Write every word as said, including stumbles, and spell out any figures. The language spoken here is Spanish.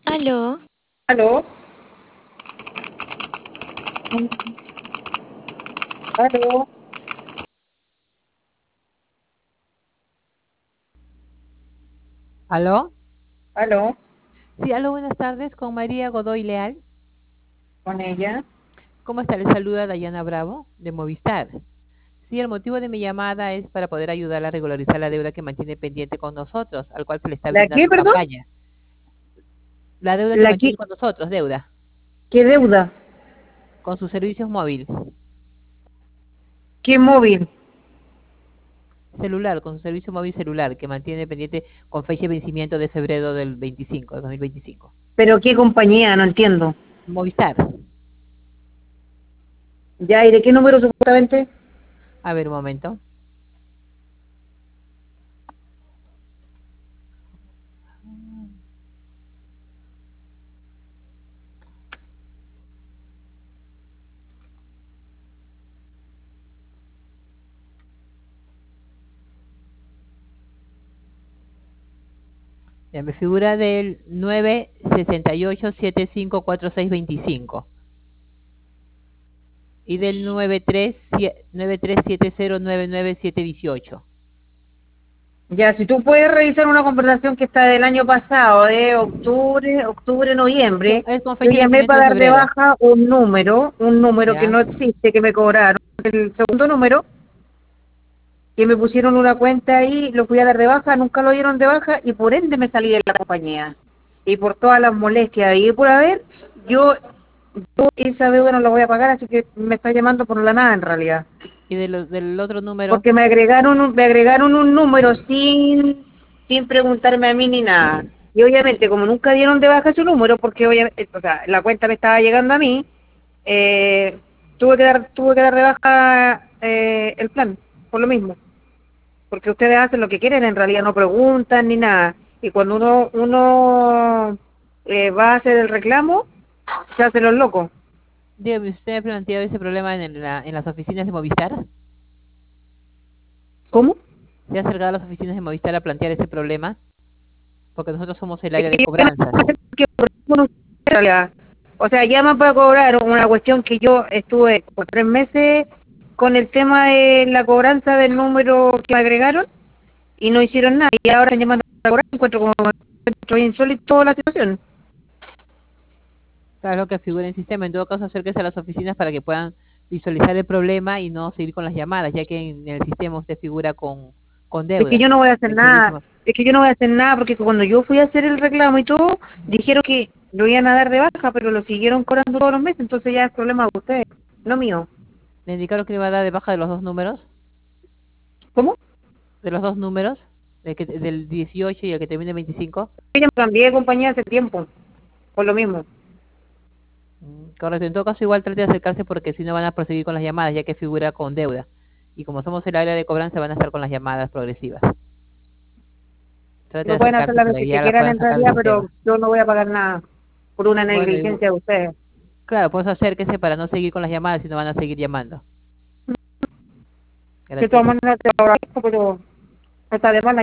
Aló, Aló, aló, ¿Aló? aló, Sí, aló, buenas tardes, con María Godoy Leal. con ella. ¿Cómo está? Le saluda Dayana Bravo, de Movistar. Sí, el motivo de mi llamada es para poder ayudarla a regularizar la deuda que mantiene pendiente con nosotros, al cual se le está ¿La qué, brindando perdón? campaña. La deuda que ¿La qué, mantiene con nosotros, deuda, qué deuda? con sus servicios móviles, ¿Qué móvil? celular, con su servicio móvil celular, que mantiene pendiente con fecha de vencimiento de febrero del veinticinco, de dos mil veinticinco. ¿Pero qué compañía? No entiendo. Movistar. ¿Ya? ¿Y de qué número supuestamente? A ver, un momento. Ya me figura del nueve sesenta y ocho setenta y cinco cuarenta y seis veinticinco. Y del nueve tres siete cero nueve nueve siete dieciocho. Ya, si tú puedes revisar una conversación que está del año pasado, de octubre, octubre, No, noviembre, es con yo fecha de llamé vencimiento de para dar de febrero. baja un número, un número que ¿Ya? no existe, que me cobraron. El segundo número, que me pusieron una cuenta ahí, lo fui a dar de baja, nunca lo dieron de baja y por ende me salí de la compañía. Y por todas las molestias y por haber, yo, yo esa deuda no la voy a pagar, así que me está llamando por la nada en realidad. Y de lo- del otro número, Porque me agregaron un, me agregaron un número sin, sin preguntarme a mí ni nada. Y obviamente, como nunca dieron de baja su número, porque obviamente, o sea, la cuenta me estaba llegando a mí, eh, tuve que dar, tuve que dar de baja eh, el plan, por lo mismo. Porque ustedes hacen lo que quieren, en realidad no preguntan ni nada. Y cuando uno, uno eh, va a hacer el reclamo, se hacen los locos. dígame, ¿usted ha planteado ese problema en, la- en las oficinas de Movistar? ¿Cómo? ¿Se ha acercado a las oficinas de Movistar a plantear ese problema? Porque nosotros somos el Es área de que yo no cobranzas. sé qué por qué en realidad. O sea, llaman para cobrar una cuestión que yo estuve por tres meses con el tema de la cobranza del número que me agregaron y no hicieron nada. Y ahora están llamando para cobrar. Encuentro como encuentro insólito la situación. Claro, lo que figura en el sistema. En todo caso, acérquese a las oficinas para que puedan visualizar el problema y no seguir con las llamadas, ya que en el sistema usted figura con, con Es que deuda. yo no voy a hacer El nada. servicio. Es que yo no voy a hacer nada porque cuando yo fui a hacer el reclamo y todo, dijeron que lo iban a dar de baja, pero lo siguieron cobrando todos los meses. Entonces ya es problema de ustedes, no mío. ¿Le indicaron que le iba a dar de baja de los dos números? ¿Cómo? ¿De los dos números? ¿De que- del dieciocho y el que termina en veinticinco? Yo ya me cambié de compañía hace tiempo, por lo mismo. Mm, correcto. En todo caso, igual trate de acercarse porque si no van a proseguir con las llamadas, ya que figura con deuda. Y como somos el área de cobranza, van a estar con las llamadas progresivas. Trate de No pueden hacer acercarse las para veces que que ya la quieran puedan en sacar del realidad, pero sistema. yo no voy a pagar nada por una Bueno, y, negligencia de ustedes. claro, pues acérquese para no seguir con las llamadas, si no van a seguir llamando. De todas Gracias. maneras te lo agradezco, pero está de mala